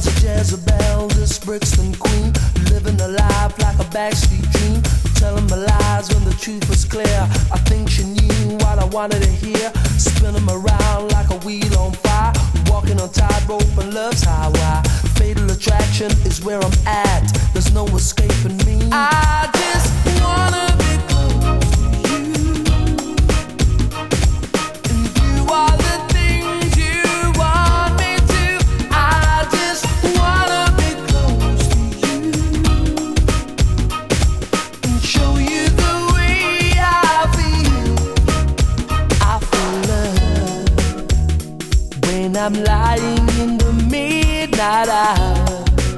was a Jezebel, this Brixton queen, living a life like a backstreet dream, telling my lies when the truth was clear. I think she knew what I wanted to hear, spinning around like a wheel on fire, walking on tightrope and love's highway. Fatal attraction is where I'm at, there's no escaping me. I just wanna be close to you, and do all the things you want me to. I just wanna be close to you and show you the way I feel. I feel love when I'm lying in the midnight hour,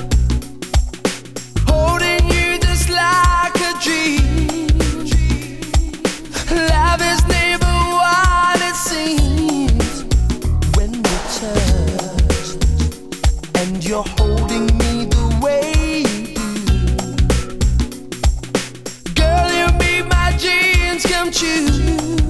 holding you just like a dream. Love is never what it seems when we touch, and you're holding me the way you do. Girl, you made my dreams come true.